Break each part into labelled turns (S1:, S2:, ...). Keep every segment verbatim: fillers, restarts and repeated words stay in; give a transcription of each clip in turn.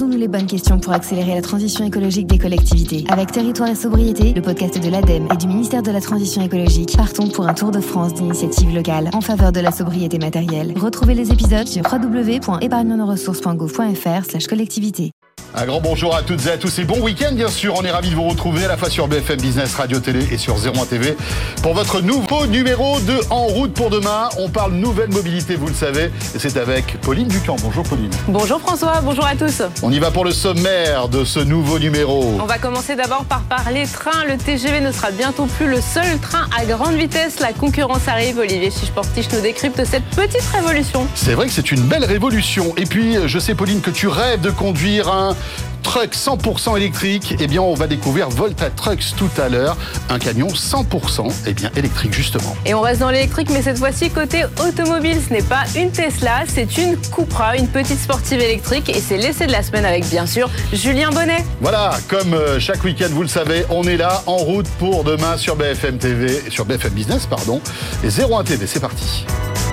S1: Posons-nous les bonnes questions pour accélérer la transition écologique des collectivités. Avec Territoire et Sobriété, le podcast de l'ADEME et du ministère de la Transition écologique, partons pour un tour de France d'initiatives locales en faveur de la sobriété matérielle. Retrouvez les épisodes sur w w w point épargne nos ressources point gouv point f r slash collectivité.
S2: Un grand bonjour à toutes et à tous et bon week-end bien sûr. On est ravis de vous retrouver à la fois sur B F M Business, Radio Télé et sur zéro un T V pour votre nouveau numéro de En route pour demain. On parle nouvelle mobilité, vous le savez, et c'est avec Pauline Ducamp. Bonjour Pauline.
S3: Bonjour François, bonjour à tous.
S2: On y va pour le sommaire de ce nouveau numéro.
S3: On va commencer d'abord par parler train. Le T G V ne sera bientôt plus le seul train à grande vitesse. La concurrence arrive. Olivier Chiche-Portiche nous décrypte cette petite révolution.
S2: C'est vrai que c'est une belle révolution. Et puis, je sais Pauline que tu rêves de conduire un truck cent pour cent électrique. Eh bien, on va découvrir Volta Trucks tout à l'heure. Un camion cent pour cent eh bien, électrique, justement.
S3: Et on reste dans l'électrique, mais cette fois-ci, côté automobile, ce n'est pas une Tesla, c'est une Cupra, une petite sportive électrique. Et c'est l'essai de la semaine avec, bien sûr, Julien Bonnet.
S2: Voilà, comme chaque week-end, vous le savez, on est là, en route pour demain sur B F M T V, sur B F M Business, pardon, et zéro un T V. C'est parti.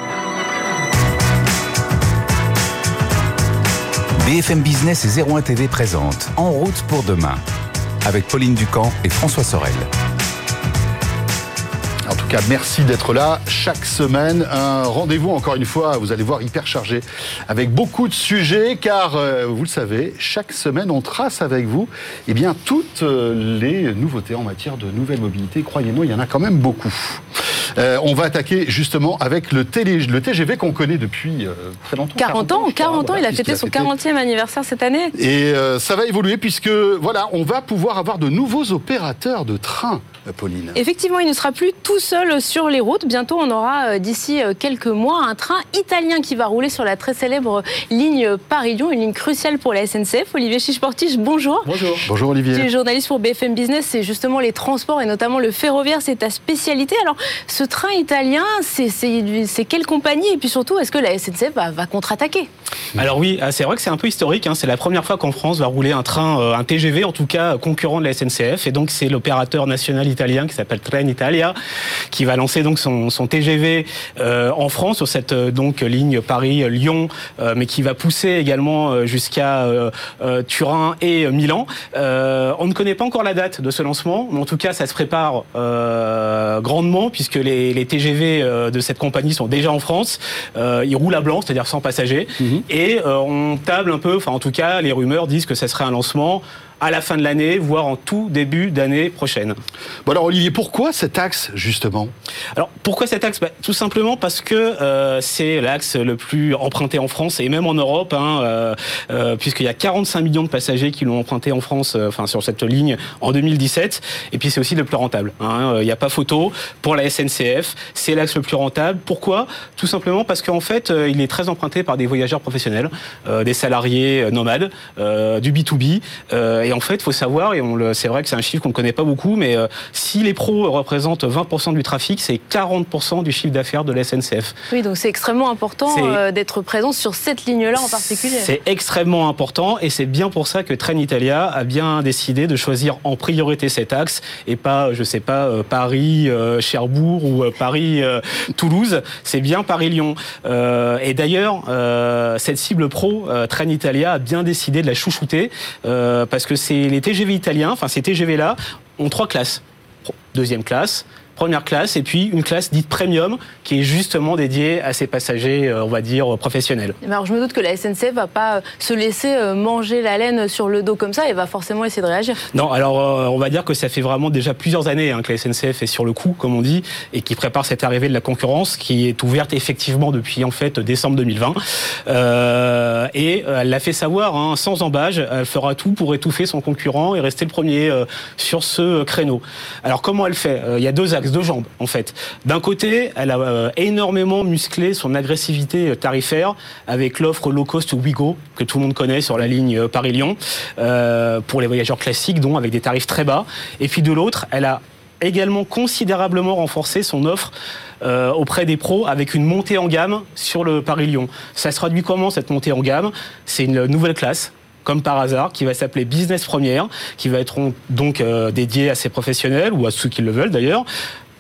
S4: B F M Business et zéro un T V présente En route pour demain avec Pauline Ducamp et François Sorel.
S2: En tout cas, merci d'être là chaque semaine. Un rendez-vous, encore une fois, vous allez voir, hyper chargé, avec beaucoup de sujets, car, euh, vous le savez, chaque semaine, on trace avec vous eh bien, toutes les nouveautés en matière de nouvelle mobilité. Croyez-moi, il y en a quand même beaucoup. Euh, on va attaquer justement avec le, télé, le T G V qu'on connaît depuis euh, très longtemps.
S3: quarante ans, quarante ans, il a fêté son quarantième anniversaire cette année.
S2: Et euh, ça va évoluer puisque, voilà, on va pouvoir avoir de nouveaux opérateurs de train. Pauline.
S3: Effectivement, il ne sera plus tout seul sur les routes. Bientôt, on aura d'ici quelques mois un train italien qui va rouler sur la très célèbre ligne Paris-Lyon, une ligne cruciale pour la S N C F. Olivier Chiche-Portiche, bonjour.
S2: Bonjour. Bonjour Olivier.
S3: Tu es journaliste pour B F M Business, c'est justement les transports et notamment le ferroviaire, c'est ta spécialité. Alors, ce train italien, c'est, c'est, c'est quelle compagnie et puis surtout, est-ce que la S N C F va, va contre-attaquer ?
S5: Alors oui, c'est vrai que c'est un peu historique. Hein. C'est la première fois qu'en France va rouler un train, un T G V, en tout cas concurrent de la S N C F. Et donc, c'est l'opérateur national italien qui s'appelle Trenitalia, qui va lancer donc son, son T G V euh, en France sur cette donc ligne Paris-Lyon, euh, mais qui va pousser également jusqu'à euh, euh, Turin et Milan. Euh, on ne connaît pas encore la date de ce lancement, mais en tout cas, ça se prépare euh, grandement puisque les, les T G V euh, de cette compagnie sont déjà en France. Euh, ils roulent à blanc, c'est-à-dire sans passagers, mmh. et euh, on table un peu, enfin en tout cas, les rumeurs disent que ça serait un lancement à la fin de l'année, voire en tout début d'année prochaine.
S2: Bon alors Olivier, pourquoi cet axe justement ?
S5: Alors pourquoi cet axe ? Bah, tout simplement parce que euh, c'est l'axe le plus emprunté en France et même en Europe, hein, euh, euh, puisqu'il y a quarante-cinq millions de passagers qui l'ont emprunté en France, euh, enfin sur cette ligne en deux mille dix-sept. Et puis c'est aussi le plus rentable. Hein, il n'y a pas photo pour la S N C F. C'est l'axe le plus rentable. Pourquoi ? Tout simplement parce qu'en fait, euh, il est très emprunté par des voyageurs professionnels, euh, des salariés euh, nomades, euh, du B deux B. Euh, Et en fait, il faut savoir, et on le, c'est vrai que c'est un chiffre qu'on ne connaît pas beaucoup, mais euh, si les pros représentent vingt pour cent du trafic, c'est quarante pour cent du chiffre d'affaires de la S N C F.
S3: Oui, donc c'est extrêmement important euh, d'être présent sur cette ligne-là en particulier.
S5: C'est extrêmement important et c'est bien pour ça que Trenitalia a bien décidé de choisir en priorité cet axe et pas, je ne sais pas, euh, Paris, euh, Cherbourg ou euh, Paris, euh, Toulouse. C'est bien Paris-Lyon. Euh, et d'ailleurs, euh, cette cible pro, euh, Trenitalia a bien décidé de la chouchouter euh, parce que c'est les T G V italiens, enfin ces T G V-là, ont trois classes. Deuxième classe, première classe, et puis une classe dite premium, qui est justement dédiée à ces passagers, on va dire, professionnels.
S3: Alors je me doute que la S N C F ne va pas se laisser manger la laine sur le dos comme ça, et va forcément essayer de réagir.
S5: Non, alors on va dire que ça fait vraiment déjà plusieurs années hein, que la S N C F est sur le coup, comme on dit, et qui prépare cette arrivée de la concurrence, qui est ouverte effectivement depuis en fait décembre deux mille vingt. Euh, et elle l'a fait savoir, hein, sans embâge, elle fera tout pour étouffer son concurrent et rester le premier euh, sur ce créneau. Alors comment elle fait ? Il y a deux axes, deux jambes en fait. D'un côté, elle a euh, énormément musclé son agressivité tarifaire avec l'offre low cost Ouigo que tout le monde connaît sur la ligne Paris-Lyon euh, pour les voyageurs classiques, dont avec des tarifs très bas. Et puis de l'autre, elle a également considérablement renforcé son offre euh, auprès des pros avec une montée en gamme sur le Paris-Lyon. Ça se traduit comment cette montée en gamme ? C'est une nouvelle classe, comme par hasard, qui va s'appeler Business Première, qui va être donc euh, dédiée à ces professionnels ou à ceux qui le veulent d'ailleurs.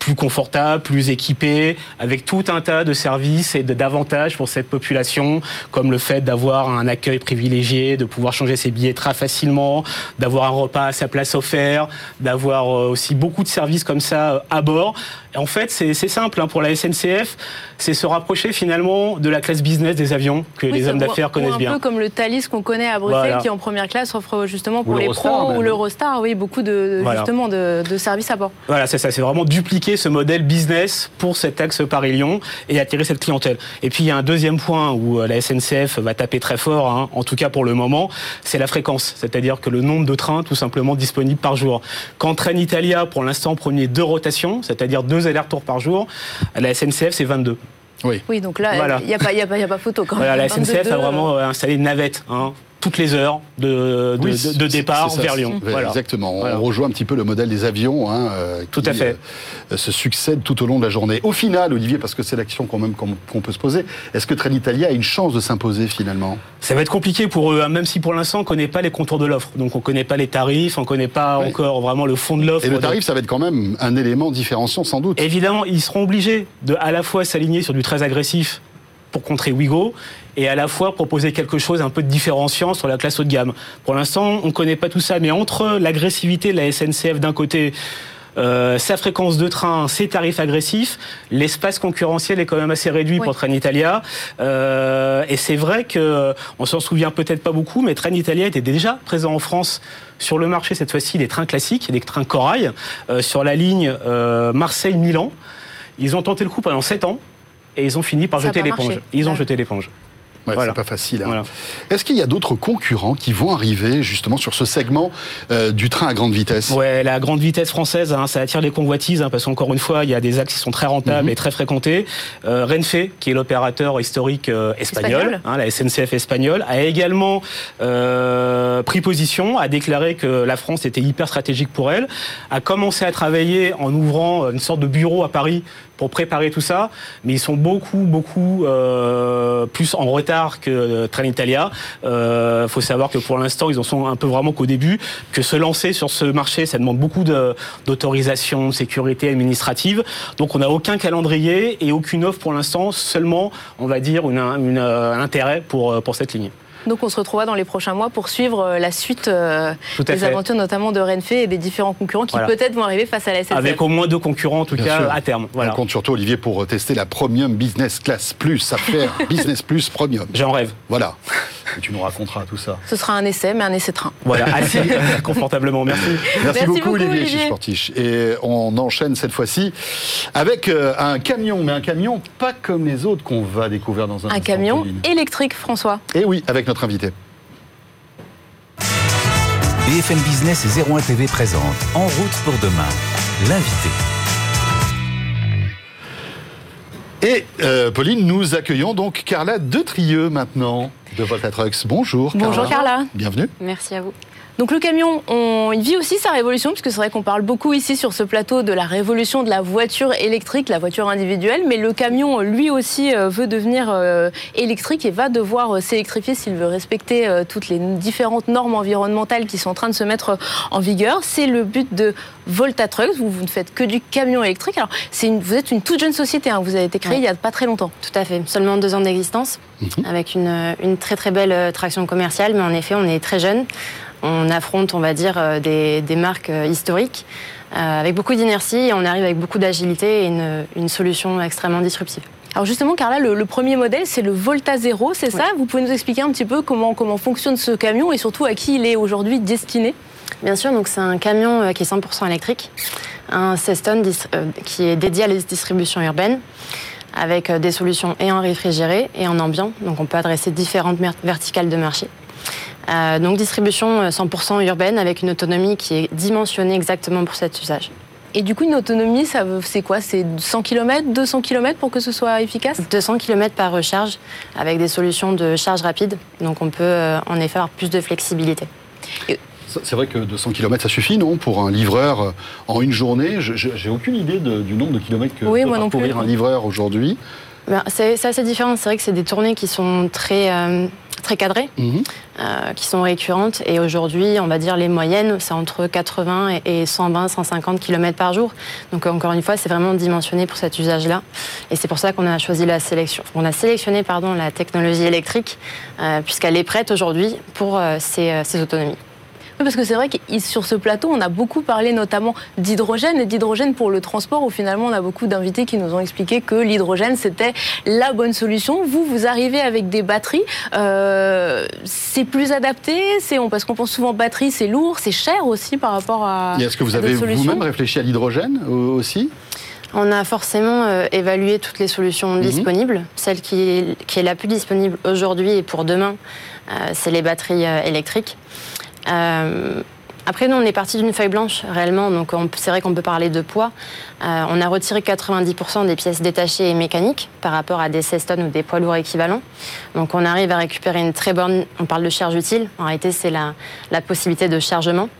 S5: plus confortable, plus équipé, avec tout un tas de services et d'avantages pour cette population, comme le fait d'avoir un accueil privilégié, de pouvoir changer ses billets très facilement, d'avoir un repas à sa place offert, d'avoir aussi beaucoup de services comme ça à bord. Et en fait, c'est simple, hein, pour la S N C F, c'est se rapprocher finalement de la classe business des avions que oui, les hommes d'affaires connaissent
S3: un
S5: bien.
S3: Un peu comme le Thalys qu'on connaît à Bruxelles, voilà. Qui en première classe offre justement pour les pros ou l'Eurostar, oui, beaucoup de, voilà. justement de, de services à bord.
S5: Voilà, c'est ça, c'est vraiment dupliquer ce modèle business pour cet axe Paris-Lyon et attirer cette clientèle. Et puis il y a un deuxième point où la S N C F va taper très fort, hein, en tout cas pour le moment, c'est la fréquence, c'est-à-dire que le nombre de trains tout simplement disponibles par jour. Quand Trenitalia, pour l'instant, prenait deux rotations, c'est-à-dire deux allers-retours par jour, la S N C F c'est vingt-deux.
S2: Oui.
S3: Oui, donc là, il voilà. n'y a, a, a pas photo quand même.
S5: Voilà, la S N C F a vraiment euh... installé une navette, hein, toutes les heures de, de, oui, de, de départ vers Lyon.
S2: Voilà. Exactement. On voilà. rejoint un petit peu le modèle des avions, hein, euh,
S5: tout qui, à fait.
S2: Euh, se succèdent tout au long de la journée. Au final, Olivier, parce que c'est l'action quand même qu'on, qu'on peut se poser, est-ce que Trenitalia a une chance de s'imposer finalement ?
S5: Ça va être compliqué pour eux, hein, même si pour l'instant on ne connaît pas les contours de l'offre. Donc on ne connaît pas les tarifs, on ne connaît pas oui. encore vraiment le fond de l'offre.
S2: Et le tarif, ça va être quand même un élément différenciant sans doute.
S5: Évidemment, ils seront obligés de à la fois s'aligner sur du très agressif pour contrer Ouigo, et à la fois proposer quelque chose un peu de différenciant sur la classe haut de gamme. Pour l'instant, on ne connaît pas tout ça, mais entre l'agressivité de la S N C F d'un côté, euh, sa fréquence de train, ses tarifs agressifs, l'espace concurrentiel est quand même assez réduit oui. pour Trenitalia. Euh, et c'est vrai qu'on s'en souvient peut-être pas beaucoup, mais Trenitalia était déjà présent en France sur le marché, cette fois-ci, des trains classiques, des trains corail, euh, sur la ligne euh, Marseille-Milan. Ils ont tenté le coup pendant sept ans. Et ils ont fini par ça jeter l'éponge. Ils ont ouais. jeté l'éponge.
S2: Ouais, voilà. C'est pas facile. Hein. Voilà. Est-ce qu'il y a d'autres concurrents qui vont arriver justement sur ce segment euh, du train à grande vitesse ?
S5: Ouais, la grande vitesse française, hein, ça attire les convoitises, hein, parce qu'encore une fois, il y a des axes qui sont très rentables mm-hmm. et très fréquentés. Euh, Renfe, qui est l'opérateur historique euh, espagnol, espagnol. Hein, la S N C F espagnole, a également euh, pris position, a déclaré que la France était hyper stratégique pour elle, a commencé à travailler en ouvrant une sorte de bureau à Paris pour préparer tout ça, mais ils sont beaucoup, beaucoup euh, plus en retard que Trenitalia. Il euh, faut savoir que pour l'instant, ils en sont un peu vraiment qu'au début, que se lancer sur ce marché, ça demande beaucoup de, d'autorisation, de sécurité administrative. Donc on n'a aucun calendrier et aucune offre pour l'instant, seulement, on va dire, une, une, un intérêt pour, pour cette ligne.
S3: Donc on se retrouvera dans les prochains mois pour suivre la suite euh, des fait. aventures, notamment de Renfe et des différents concurrents qui voilà. peut-être vont arriver face à la S N C F.
S5: Avec au moins deux concurrents en tout Bien cas sûr. à terme. Voilà.
S2: On compte sur toi, Olivier, pour tester la Premium Business Class Plus, affaire Business Plus Premium.
S5: J'en rêve.
S2: Voilà. Et tu nous raconteras tout ça.
S3: Ce sera un essai, mais un essai train.
S5: Voilà, assez confortablement. Merci.
S2: Merci, Merci beaucoup, beaucoup Olivier, Olivier. Chiche-Portiche. Et on enchaîne cette fois-ci avec un camion, mais un camion pas comme les autres qu'on va découvrir dans un
S3: Un
S2: instant,
S3: camion
S2: Pauline.
S3: électrique, François.
S2: Et oui, avec notre invité.
S4: B F M Business et zéro un T V présente En route pour demain, l'invité.
S2: Et euh, Pauline, nous accueillons donc Carla Detrieux maintenant de Volta Trucks. Bonjour Carla.
S3: Bonjour Carla.
S2: Bienvenue.
S6: Merci à vous.
S3: Donc le camion, on, il vit aussi sa révolution, puisque c'est vrai qu'on parle beaucoup ici sur ce plateau de la révolution de la voiture électrique, la voiture individuelle, mais le camion lui aussi veut devenir euh, électrique et va devoir euh, s'électrifier s'il veut respecter euh, toutes les différentes normes environnementales qui sont en train de se mettre en vigueur. C'est le but de Volta Trucks. Vous, vous ne faites que du camion électrique. Alors c'est une, vous êtes une toute jeune société, hein, vous avez été créée ouais. il n'y a pas très longtemps.
S6: Tout à fait, seulement deux ans d'existence, mmh. avec une, une très très belle traction commerciale, mais en effet on est très jeune. On affronte, on va dire, des, des marques historiques euh, avec beaucoup d'inertie et on arrive avec beaucoup d'agilité et une, une solution extrêmement disruptive.
S3: Alors justement, Carla, le, le premier modèle, c'est le Volta Zero, c'est ouais. ça ? Vous pouvez nous expliquer un petit peu comment, comment fonctionne ce camion et surtout à qui il est aujourd'hui destiné ?
S6: Bien sûr, donc c'est un camion qui est cent pour cent électrique, un seize tonnes euh, qui est dédié à la distribution urbaine, avec des solutions et en réfrigéré et en ambiant, donc on peut adresser différentes verticales de marché. Euh, donc distribution cent pour cent urbaine avec une autonomie qui est dimensionnée exactement pour cet usage.
S3: Et du coup, une autonomie, ça, c'est quoi ? C'est cent kilomètres, deux cents kilomètres pour que ce soit efficace ?
S6: deux cents kilomètres par recharge avec des solutions de charge rapide. Donc on peut euh, en effet avoir plus de flexibilité.
S3: Et...
S2: C'est vrai que deux cents kilomètres, ça suffit, non ? Pour un livreur en une journée, je, je, j'ai aucune idée de, du nombre de kilomètres que
S3: oui,
S2: peut parcourir un livreur aujourd'hui.
S6: Ben, c'est, c'est assez différent. C'est vrai que c'est des tournées qui sont très, euh, très cadrées,
S2: Mmh.
S6: euh, qui sont récurrentes. Et aujourd'hui, on va dire les moyennes, c'est entre quatre-vingts et cent vingt, cent cinquante kilomètres par jour. Donc encore une fois, c'est vraiment dimensionné pour cet usage-là. Et c'est pour ça qu'on a choisi la sélection. On a sélectionné pardon, la technologie électrique, euh, puisqu'elle est prête aujourd'hui pour euh, ces, euh, ces autonomies.
S3: Oui, parce que c'est vrai que sur ce plateau, on a beaucoup parlé notamment d'hydrogène et d'hydrogène pour le transport, où finalement on a beaucoup d'invités qui nous ont expliqué que l'hydrogène c'était la bonne solution. Vous, vous arrivez avec des batteries, euh, c'est plus adapté, c'est, parce qu'on pense souvent batterie, c'est lourd, c'est cher aussi par rapport à.
S2: Et est-ce que vous avez vous-même réfléchi à l'hydrogène aussi ?
S6: On a forcément euh, évalué toutes les solutions mmh. disponibles. Celle qui est, qui est la plus disponible aujourd'hui et pour demain, euh, c'est les batteries euh, électriques. Euh, après, nous, on est parti d'une feuille blanche, réellement, donc on, c'est vrai qu'on peut parler de poids. Euh, on a retiré quatre-vingt-dix pour cent des pièces détachées et mécaniques par rapport à des seize tonnes ou des poids lourds équivalents. Donc on arrive à récupérer une très bonne... On parle de charge utile, en réalité, c'est la, la possibilité de chargement.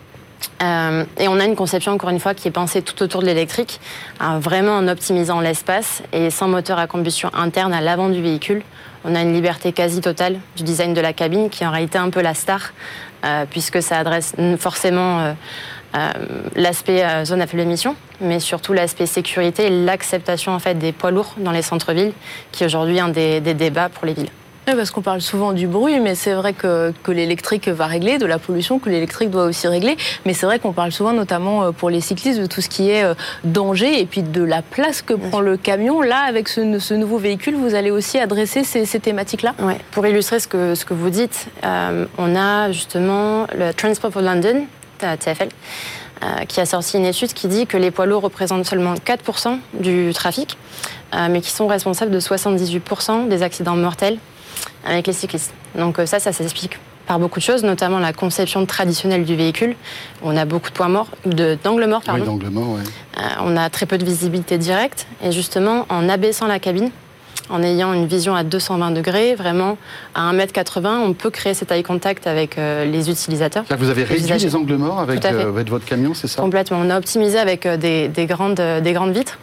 S6: Euh, et on a une conception, encore une fois, qui est pensée tout autour de l'électrique, euh, vraiment en optimisant l'espace et sans moteur à combustion interne à l'avant du véhicule. On a une liberté quasi totale du design de la cabine, qui est en réalité un peu la star, euh, puisque ça adresse forcément euh, euh, l'aspect euh, zone à faible émission, mais surtout l'aspect sécurité et l'acceptation en fait, des poids lourds dans les centres-villes, qui est aujourd'hui un des, des débats pour les villes.
S3: Oui, parce qu'on parle souvent du bruit, mais c'est vrai que, que l'électrique va régler, de la pollution que l'électrique doit aussi régler. Mais c'est vrai qu'on parle souvent, notamment pour les cyclistes, de tout ce qui est danger et puis de la place que prend le camion. Là, avec ce, ce nouveau véhicule, vous allez aussi adresser ces, ces thématiques-là ?
S6: Oui, pour illustrer ce que, ce que vous dites, euh, on a justement le Transport for London, T F L, euh, qui a sorti une étude qui dit que les poids lourds représentent seulement quatre pour cent du trafic, euh, mais qui sont responsables de soixante-dix-huit pour cent des accidents mortels avec les cyclistes. Donc ça, ça s'explique par beaucoup de choses, notamment la conception traditionnelle du véhicule. On a beaucoup de points morts, de, d'angles morts, pardon.
S2: Oui, d'angles morts, oui.
S6: Euh, on a très peu de visibilité directe. Et justement, en abaissant la cabine, en ayant une vision à deux cent vingt degrés, vraiment à un mètre quatre-vingts, on peut créer cet eye contact avec euh, les utilisateurs.
S2: C'est-à-dire que vous avez réduit les, les angles morts avec, euh, avec votre camion, c'est ça ?
S6: Complètement. On a optimisé avec euh, des, des, grandes, euh, des grandes vitres.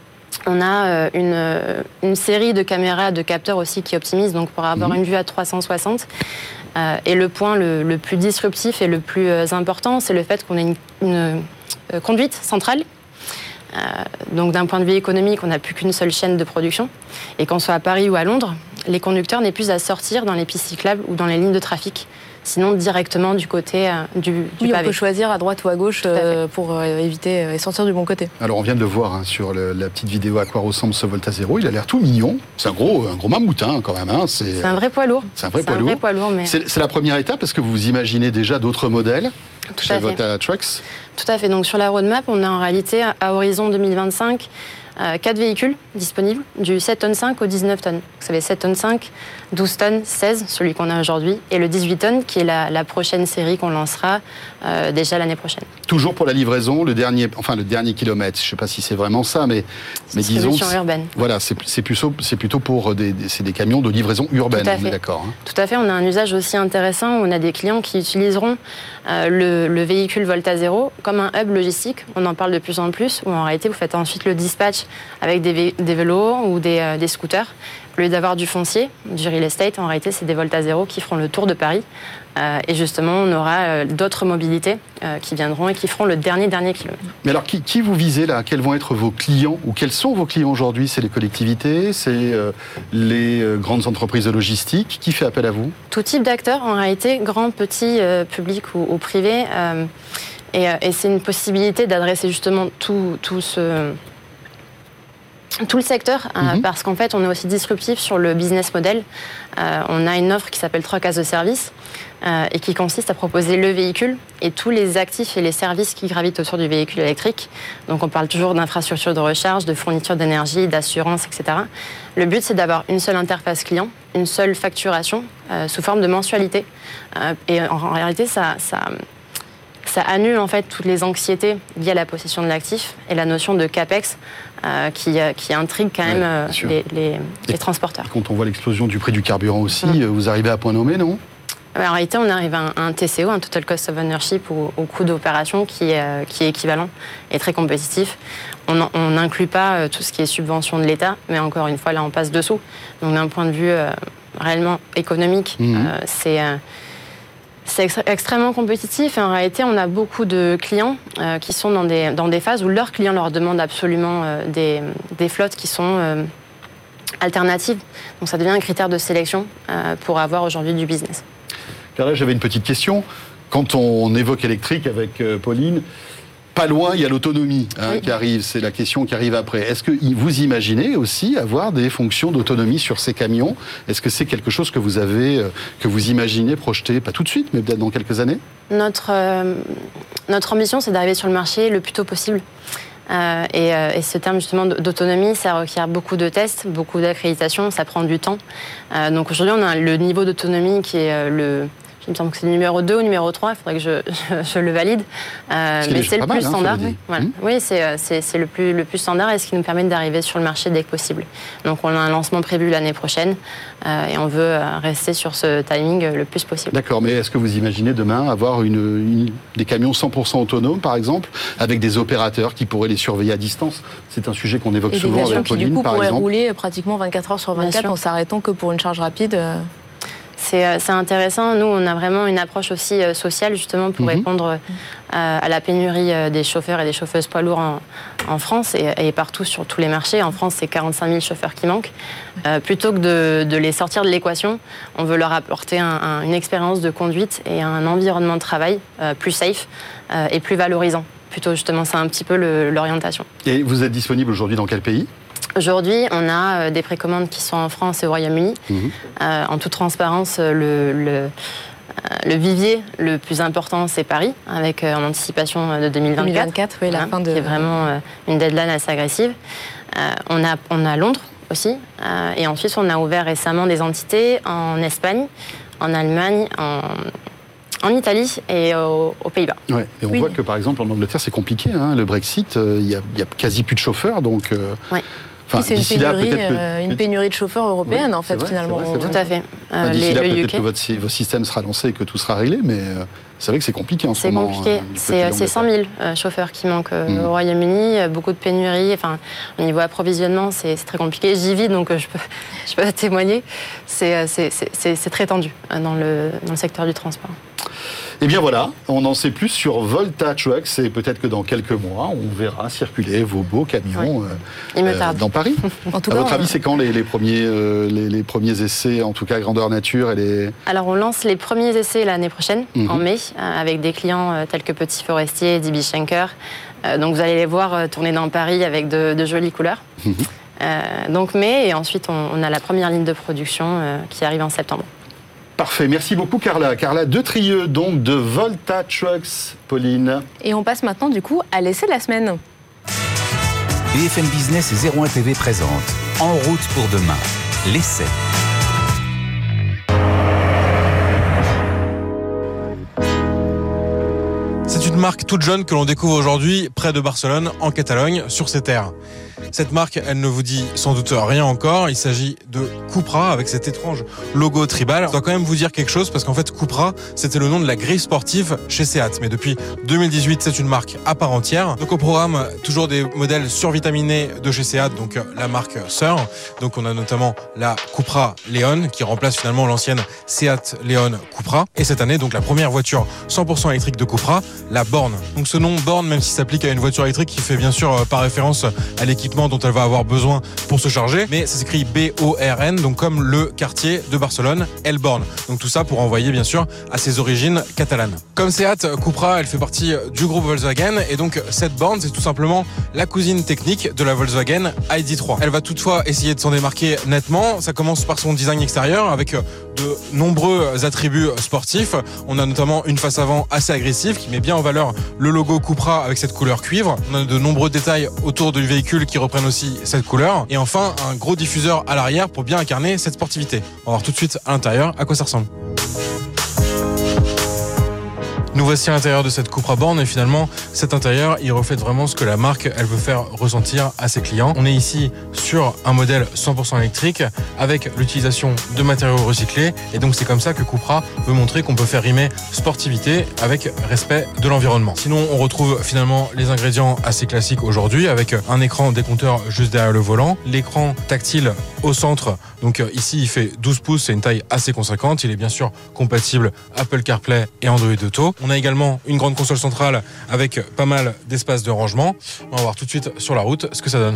S6: On a une, une série de caméras, de capteurs aussi qui optimisent, donc pour avoir mmh. une vue à trois cent soixante. Euh, et le point le, le plus disruptif et le plus important, c'est le fait qu'on ait une, une euh, conduite centrale. Euh, donc d'un point de vue économique, on n'a plus qu'une seule chaîne de production. Et qu'on soit à Paris ou à Londres, les conducteurs n'aient plus à sortir dans les pistes cyclables ou dans les lignes de trafic. Sinon directement du côté euh, du, du
S3: oui,
S6: pavé.
S3: On peut choisir à droite ou à gauche euh, pour euh, éviter euh, et sortir du bon côté.
S2: Alors on vient de le voir hein, sur le, la petite vidéo à quoi ressemble ce Volta Zero. Il a l'air tout mignon. C'est un gros, un gros mammouth hein, quand même. Hein.
S6: C'est, c'est un vrai poids lourd.
S2: C'est un vrai,
S6: c'est
S2: poids,
S6: un
S2: lourd.
S6: vrai poids lourd. Mais...
S2: C'est, c'est la première étape. Est-ce que vous imaginez déjà d'autres modèles
S6: Tout
S2: chez
S6: à fait.
S2: Volta Trucks ?
S6: Tout à fait. Donc sur la roadmap, on a en réalité à horizon deux mille vingt-cinq euh, quatre véhicules disponibles, du sept tonnes cinq au dix-neuf tonnes. Vous savez, sept tonnes cinq, douze tonnes, seize, celui qu'on a aujourd'hui, et le dix-huit tonnes qui est la, la prochaine série qu'on lancera euh, déjà l'année prochaine.
S2: Toujours pour la livraison, le dernier, enfin le dernier kilomètre. Je ne sais pas si c'est vraiment ça, mais, mais disons.
S6: Distribution urbaine.
S2: Voilà, c'est, c'est, plutôt, c'est plutôt pour des, des, c'est des camions de livraison urbaine.
S6: Tout à
S2: on
S6: fait.
S2: est d'accord. Hein.
S6: Tout à fait. On a un usage aussi intéressant. On a des clients qui utiliseront euh, le, le véhicule Volta Zero comme un hub logistique. On en parle de plus en plus. Où en réalité, vous faites ensuite le dispatch avec des, vé- des vélos ou des, euh, des scooters. Au lieu d'avoir du foncier, du real estate, en réalité, c'est des Volta Zero qui feront le tour de Paris. Euh, et justement, on aura euh, d'autres mobilités euh, qui viendront et qui feront le dernier, dernier kilomètre.
S2: Mais alors, qui, qui vous visez là ? Quels vont être vos clients ? Ou quels sont vos clients aujourd'hui ? C'est les collectivités ? C'est euh, les euh, grandes entreprises de logistique ? Qui fait appel à vous ?
S6: Tout type d'acteurs, en réalité, grand, petit, euh, public ou, ou privé. Euh, et, et c'est une possibilité d'adresser justement tout, tout ce... tout le secteur, mm-hmm. euh, parce qu'en fait, on est aussi disruptif sur le business model. Euh, on a une offre qui s'appelle Truck as a Service euh, et qui consiste à proposer le véhicule et tous les actifs et les services qui gravitent autour du véhicule électrique. Donc, on parle toujours d'infrastructures de recharge, de fourniture d'énergie, d'assurance, et cetera. Le but, c'est d'avoir une seule interface client, une seule facturation euh, sous forme de mensualité. Euh, et en, en réalité, ça... ça Ça annule en fait toutes les anxiétés liées à la possession de l'actif et la notion de capex euh, qui, qui intrigue quand même euh, les, les, les transporteurs.
S2: Et quand on voit l'explosion du prix du carburant aussi, mmh. vous arrivez à point nommé, non ?
S6: En réalité, on arrive à un, un T C O, un Total Cost of Ownership, au, au coût d'opération qui est, euh, qui est équivalent et très compétitif. On n'inclut pas euh, tout ce qui est subvention de l'État, mais encore une fois, là, on passe dessous. Donc d'un point de vue... Euh, réellement économique. Mmh. Euh, c'est euh, c'est ex- extrêmement compétitif. Et en réalité, on a beaucoup de clients euh, qui sont dans des, dans des phases où leurs clients leur demandent absolument euh, des, des flottes qui sont euh, alternatives. Donc ça devient un critère de sélection euh, pour avoir aujourd'hui du business.
S2: Carla, j'avais une petite question. Quand on évoque électrique avec euh, Pauline, pas loin, il y a l'autonomie hein, oui. qui arrive. C'est la question qui arrive après. Est-ce que vous imaginez aussi avoir des fonctions d'autonomie sur ces camions ? Est-ce que c'est quelque chose que vous avez, que vous imaginez projeter, pas tout de suite, mais peut-être dans quelques années ?
S6: Notre, euh, notre ambition, c'est d'arriver sur le marché le plus tôt possible. Euh, et, euh, et ce terme justement d'autonomie, ça requiert beaucoup de tests, beaucoup d'accréditation, ça prend du temps. Euh, donc aujourd'hui, on a le niveau d'autonomie qui est euh, le... Il me semble que c'est le numéro deux ou numéro trois, il faudrait que je, je, je le valide. Euh, mais c'est le plus mal, standard. Hein, voilà. mmh. Oui, c'est, c'est, c'est le, plus, le plus standard et ce qui nous permet d'arriver sur le marché dès que possible. Donc on a un lancement prévu l'année prochaine euh, et on veut rester sur ce timing le plus possible.
S2: D'accord, mais est-ce que vous imaginez demain avoir une, une, des camions cent pour cent autonomes, par exemple, avec des opérateurs qui pourraient les surveiller à distance ? C'est un sujet qu'on évoque
S3: et
S2: souvent avec Pauline,
S3: par exemple. Et des camions qui, du coup, pourraient
S2: exemple.
S3: rouler pratiquement vingt-quatre heures sur vingt-quatre en s'arrêtant que pour une charge rapide euh...
S6: C'est, c'est intéressant. Nous, on a vraiment une approche aussi sociale, justement, pour mmh. répondre à, à la pénurie des chauffeurs et des chauffeuses poids lourds en, en France et, et partout sur tous les marchés. En France, c'est quarante-cinq mille chauffeurs qui manquent. Euh, plutôt que de, de les sortir de l'équation, on veut leur apporter un, un, une expérience de conduite et un environnement de travail euh, plus safe euh, et plus valorisant. Plutôt, justement, c'est un petit peu le, l'orientation. Et
S2: vous êtes disponible aujourd'hui dans quel pays ?
S6: Aujourd'hui, on a des précommandes qui sont en France et au Royaume-Uni. Mmh. Euh, en toute transparence, le, le, le vivier le plus important, c'est Paris, avec en anticipation de deux mille vingt-quatre. deux mille vingt-quatre,
S3: oui, la hein, fin de...
S6: qui est vraiment une deadline assez agressive. Euh, on a, on a Londres aussi. Euh, et ensuite, on a ouvert récemment des entités en Espagne, en Allemagne, en... en Italie et aux, aux Pays-Bas.
S2: Ouais, et on oui. voit que, par exemple, en Angleterre, c'est compliqué. Hein, le Brexit, il euh, n'y a, a quasi plus de chauffeurs. Donc, euh,
S3: ouais. Enfin, c'est une pénurie, là, euh, une pénurie de chauffeurs européennes, oui, en fait, vrai, finalement.
S6: C'est vrai, c'est Tout à fait.
S2: Euh, enfin, d'ici les, là, peut-être U K. Que votre, votre système sera lancé et que tout sera réglé, mais euh, c'est vrai que c'est compliqué en ce
S6: c'est
S2: moment.
S6: Compliqué. Euh, c'est, c'est cent mille euh, chauffeurs qui manquent euh, mmh. au Royaume-Uni, beaucoup de pénuries. Enfin, au niveau approvisionnement, c'est, c'est très compliqué. J'y vis, donc euh, je, peux, je peux témoigner. C'est, c'est, c'est, c'est, c'est très tendu euh, dans, le, dans le secteur du transport.
S2: Eh bien voilà, on en sait plus sur Volta Trucks et peut-être que dans quelques mois, on verra circuler vos beaux camions
S6: oui. euh,
S2: dans Paris. En tout à cas, votre avis, c'est quand les, les, premiers, euh, les, les premiers essais, en tout cas grandeur nature et les...
S6: Alors on lance les premiers essais l'année prochaine, mm-hmm. en mai, euh, avec des clients euh, tels que Petit Forestier, D B Schenker. Euh, donc vous allez les voir euh, tourner dans Paris avec de, de jolies couleurs. Mm-hmm. Euh, donc mai, et ensuite on, on a la première ligne de production euh, qui arrive en septembre.
S2: Parfait, merci beaucoup Carla. Carla Detrieux, donc de Volta Trucks, Pauline.
S3: Et on passe maintenant du coup à l'essai de la semaine.
S4: B F M Business et zéro un T V présente En route pour demain, l'essai.
S7: C'est une marque toute jeune que l'on découvre aujourd'hui près de Barcelone, en Catalogne, sur ses terres. Cette marque, elle ne vous dit sans doute rien encore. Il s'agit de Cupra avec cet étrange logo tribal. Je dois quand même vous dire quelque chose parce qu'en fait, Cupra, c'était le nom de la grille sportive chez Seat. Mais depuis deux mille dix-huit, c'est une marque à part entière. Donc au programme, toujours des modèles survitaminés de chez Seat, donc la marque sœur. Donc on a notamment la Cupra Leon qui remplace finalement l'ancienne Seat Leon Cupra. Et cette année, donc la première voiture cent pour cent électrique de Cupra, la Born. Donc ce nom Born, même s'il s'applique à une voiture électrique, qui fait bien sûr par référence à l'équipement dont elle va avoir besoin pour se charger, mais ça s'écrit B O R N, donc comme le quartier de Barcelone, El Born. Donc tout ça pour envoyer bien sûr à ses origines catalanes. Comme Seat, Cupra, elle fait partie du groupe Volkswagen, et donc cette Born, c'est tout simplement la cousine technique de la Volkswagen I D trois. Elle va toutefois essayer de s'en démarquer nettement. Ça commence par son design extérieur avec de nombreux attributs sportifs. On a notamment une face avant assez agressive qui met bien en valeur le logo Cupra avec cette couleur cuivre. On a de nombreux détails autour du véhicule qui reprennent aussi cette couleur. Et enfin, un gros diffuseur à l'arrière pour bien incarner cette sportivité. On va voir tout de suite à l'intérieur à quoi ça ressemble. Nous voici à l'intérieur de cette Cupra Born et finalement cet intérieur il reflète vraiment ce que la marque elle veut faire ressentir à ses clients. On est ici sur un modèle cent pour cent électrique avec l'utilisation de matériaux recyclés et donc c'est comme ça que Cupra veut montrer qu'on peut faire rimer sportivité avec respect de l'environnement. Sinon on retrouve finalement les ingrédients assez classiques aujourd'hui avec un écran décompteur juste derrière le volant, l'écran tactile au centre, donc ici il fait douze pouces, c'est une taille assez conséquente, il est bien sûr compatible Apple CarPlay et Android Auto. On a également une grande console centrale avec pas mal d'espace de rangement. On va voir tout de suite sur la route ce que ça donne.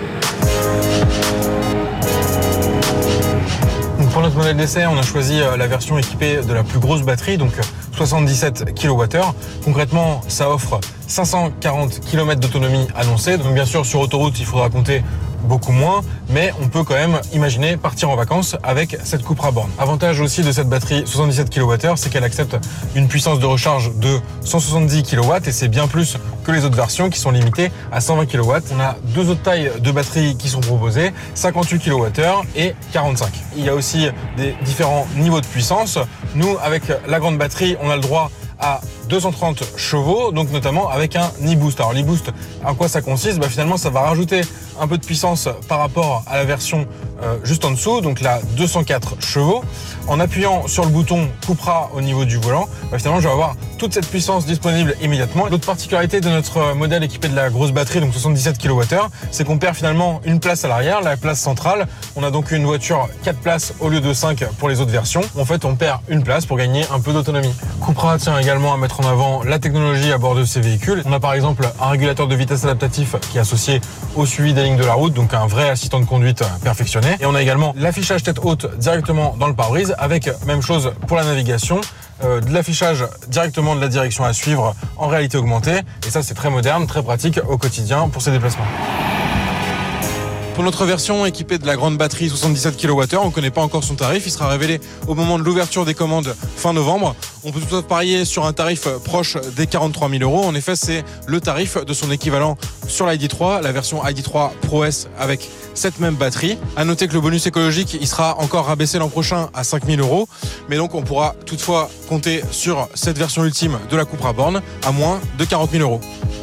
S7: Donc pour notre modèle d'essai, on a choisi la version équipée de la plus grosse batterie, donc soixante-dix-sept kilowattheures. Concrètement, ça offre cinq cent quarante kilomètres d'autonomie annoncée. Donc bien sûr, sur autoroute, il faudra compter beaucoup moins, mais on peut quand même imaginer partir en vacances avec cette Cupra Born. Avantage aussi de cette batterie soixante-dix-sept kilowattheures, c'est qu'elle accepte une puissance de recharge de cent soixante-dix kilowatts et c'est bien plus que les autres versions qui sont limitées à cent vingt kilowatts. On a deux autres tailles de batteries qui sont proposées, cinquante-huit kilowattheures et quarante-cinq. Il y a aussi des différents niveaux de puissance. Nous, avec la grande batterie, on a le droit à deux cent trente chevaux, donc notamment avec un e-boost. Alors l'e-boost, à quoi ça consiste ? Bah, finalement, ça va rajouter un peu de puissance par rapport à la version euh, juste en dessous, donc là deux cent quatre chevaux. En appuyant sur le bouton Cupra au niveau du volant, bah, finalement je vais avoir toute cette puissance disponible immédiatement. L'autre particularité de notre modèle équipé de la grosse batterie, donc soixante-dix-sept kilowattheures, c'est qu'on perd finalement une place à l'arrière, la place centrale. On a donc une voiture quatre places au lieu de cinq pour les autres versions. En fait, on perd une place pour gagner un peu d'autonomie. Cupra tient également à mettre en avant la technologie à bord de ces véhicules. On a par exemple un régulateur de vitesse adaptatif qui est associé au suivi des lignes de la route, donc un vrai assistant de conduite perfectionné. Et on a également l'affichage tête haute directement dans le pare-brise, avec même chose pour la navigation, euh, de l'affichage directement de la direction à suivre en réalité augmentée. Et ça, c'est très moderne, très pratique au quotidien pour ses déplacements. Pour notre version équipée de la grande batterie soixante-dix-sept kilowattheures, on ne connaît pas encore son tarif. Il sera révélé au moment de l'ouverture des commandes fin novembre. On peut tout à fait parier sur un tarif proche des quarante-trois mille euros. En effet, c'est le tarif de son équivalent sur l'I D trois, la version I D trois Pro S avec cette même batterie. À noter que le bonus écologique, il sera encore rabaissé l'an prochain à cinq mille euros. Mais donc, on pourra toutefois compter sur cette version ultime de la Cupra Born à moins de quarante mille euros.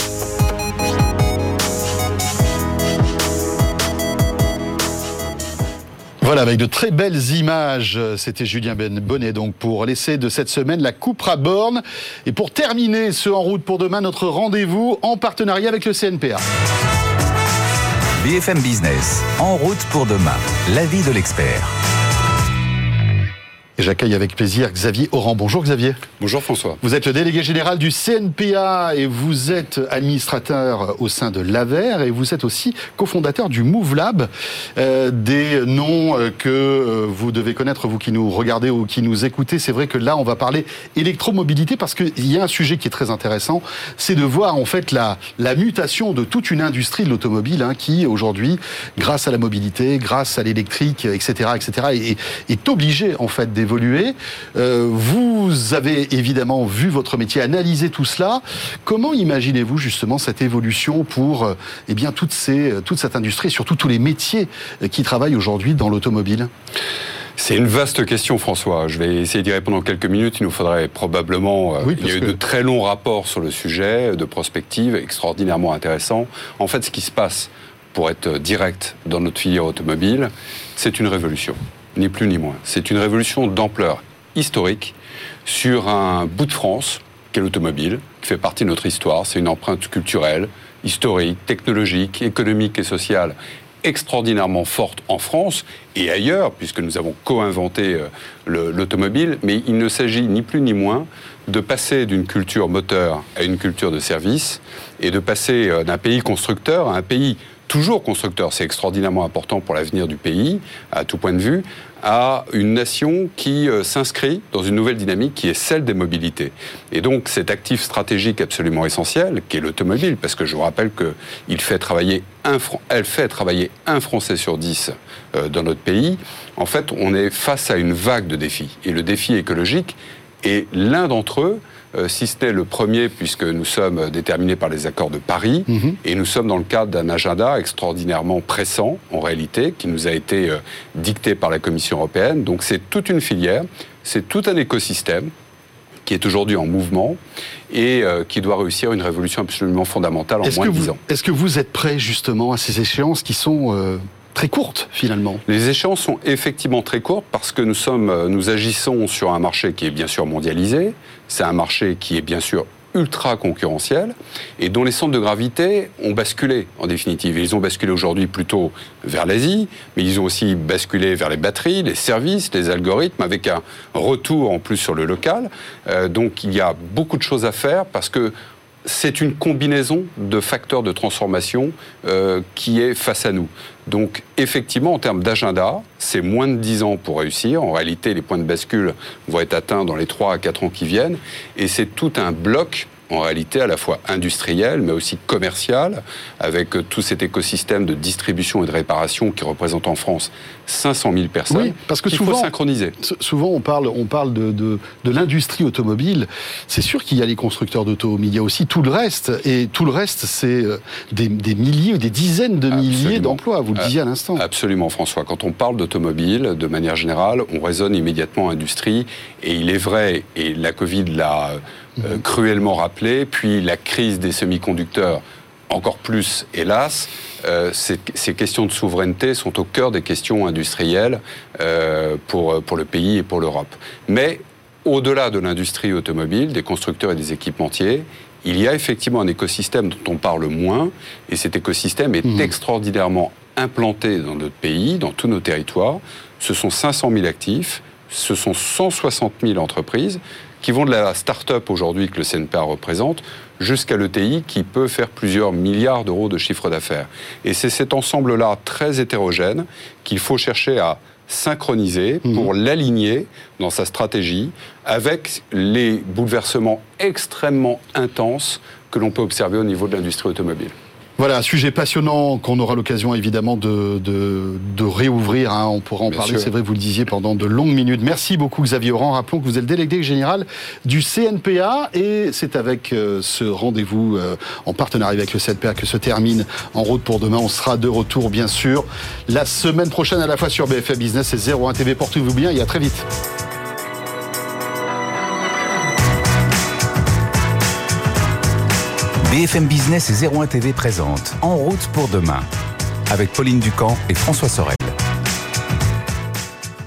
S2: Voilà, avec de très belles images. C'était Julien Bonnet donc pour l'essai de cette semaine, la Cupra Born. Et pour terminer ce En route pour demain, notre rendez-vous en partenariat avec le C N P A.
S4: B F M Business, En route pour demain, l'avis de l'expert.
S2: Et j'accueille avec plaisir Xavier Oran. Bonjour Xavier.
S8: Bonjour François.
S2: Vous êtes le délégué général du C N P A et vous êtes administrateur au sein de l'A V E R et vous êtes aussi cofondateur du Move Lab. Euh, des noms que vous devez connaître, vous qui nous regardez ou qui nous écoutez. C'est vrai que là, on va parler électromobilité parce qu'il y a un sujet qui est très intéressant. C'est de voir en fait la, la mutation de toute une industrie de l'automobile hein, qui aujourd'hui, grâce à la mobilité, grâce à l'électrique, et cetera, et cetera, est, est obligée en fait d'évoluer. Euh, vous avez évidemment vu votre métier, analysé tout cela. Comment imaginez-vous justement cette évolution pour euh, eh bien, toutes ces, toute cette industrie et surtout tous les métiers qui travaillent aujourd'hui dans l'automobile ?
S8: C'est une vaste question, François. Je vais essayer d'y répondre en quelques minutes. Il nous faudrait probablement... Euh,
S2: oui,
S8: il y a eu
S2: que...
S8: de très longs rapports sur le sujet, de prospective, extraordinairement intéressants. En fait, ce qui se passe, pour être direct dans notre filière automobile, c'est une révolution. Ni plus ni moins. C'est une révolution d'ampleur historique sur un bout de France, qui est l'automobile, qui fait partie de notre histoire. C'est une empreinte culturelle, historique, technologique, économique et sociale extraordinairement forte en France et ailleurs, puisque nous avons co-inventé le, l'automobile. Mais il ne s'agit ni plus ni moins de passer d'une culture moteur à une culture de service et de passer d'un pays constructeur à un pays toujours constructeur, c'est extraordinairement important pour l'avenir du pays, à tout point de vue, à une nation qui euh, s'inscrit dans une nouvelle dynamique qui est celle des mobilités. Et donc cet actif stratégique absolument essentiel, qui est l'automobile, parce que je vous rappelle qu'il fait travailler un, elle fait travailler un Français sur dix euh, dans notre pays, en fait on est face à une vague de défis. Et le défi écologique est l'un d'entre eux, Euh, si ce n'est le premier, puisque nous sommes déterminés par les accords de Paris, mmh. et nous sommes dans le cadre d'un agenda extraordinairement pressant, en réalité, qui nous a été euh, dicté par la Commission européenne. Donc c'est toute une filière, c'est tout un écosystème qui est aujourd'hui en mouvement et euh, qui doit réussir une révolution absolument fondamentale en
S2: est-ce
S8: moins
S2: que
S8: de dix
S2: vous,
S8: ans.
S2: Est-ce que vous êtes prêt justement à ces échéances qui sont euh, très courtes finalement ?
S8: Les échéances sont effectivement très courtes parce que nous, sommes, nous agissons sur un marché qui est bien sûr mondialisé, c'est un marché qui est bien sûr ultra concurrentiel et dont les centres de gravité ont basculé en définitive. Ils ont basculé aujourd'hui plutôt vers l'Asie, mais ils ont aussi basculé vers les batteries, les services, les algorithmes, avec un retour en plus sur le local. Euh, donc il y a beaucoup de choses à faire parce que c'est une combinaison de facteurs de transformation euh, qui est face à nous. Donc, effectivement, en termes d'agenda, c'est moins de dix ans pour réussir. En réalité, les points de bascule vont être atteints dans les trois à quatre ans qui viennent. Et c'est tout un bloc, en réalité, à la fois industriel, mais aussi commercial, avec tout cet écosystème de distribution et de réparation qui représente en France cinq cent mille personnes.
S2: Oui, parce que
S8: qu'il
S2: souvent,
S8: faut synchroniser.
S2: Souvent, on parle, on parle de, de, de l'industrie automobile. C'est sûr qu'il y a les constructeurs d'auto, mais il y a aussi tout le reste. Et tout le reste, c'est des, des milliers ou des dizaines de milliers Absolument. d'emplois, vous le disiez à l'instant.
S8: Absolument, François. Quand on parle d'automobile, de manière générale, on raisonne immédiatement industrie. Et il est vrai, et la Covid l'a euh, mmh. cruellement rappelé, puis la crise des semi-conducteurs, encore plus, hélas, euh, ces, ces questions de souveraineté sont au cœur des questions industrielles euh, pour, pour le pays et pour l'Europe. Mais au-delà de l'industrie automobile, des constructeurs et des équipementiers, il y a effectivement un écosystème dont on parle moins, et cet écosystème est mmh. extraordinairement implanté dans notre pays, dans tous nos territoires. Ce sont cinq cent mille actifs, ce sont cent soixante mille entreprises qui vont de la start-up aujourd'hui que le C N P A représente jusqu'à l'E T I qui peut faire plusieurs milliards d'euros de chiffre d'affaires. Et c'est cet ensemble-là très hétérogène qu'il faut chercher à synchroniser pour mmh. l'aligner dans sa stratégie avec les bouleversements extrêmement intenses que l'on peut observer au niveau de l'industrie automobile.
S2: Voilà, un sujet passionnant qu'on aura l'occasion évidemment de, de, de réouvrir. Hein. On pourra en Bien parler, sûr. C'est vrai, vous le disiez, pendant de longues minutes. Merci beaucoup Xavier Oran. Rappelons que vous êtes le délégué général du C N P A et c'est avec euh, ce rendez-vous euh, en partenariat avec le C N P A que se termine En route pour demain. On sera de retour, bien sûr, la semaine prochaine à la fois sur B F M Business et zéro un T V. Portez-vous bien et à très vite.
S4: B F M Business et zéro un T V présente En route pour demain avec Pauline Ducamp et François Sorel.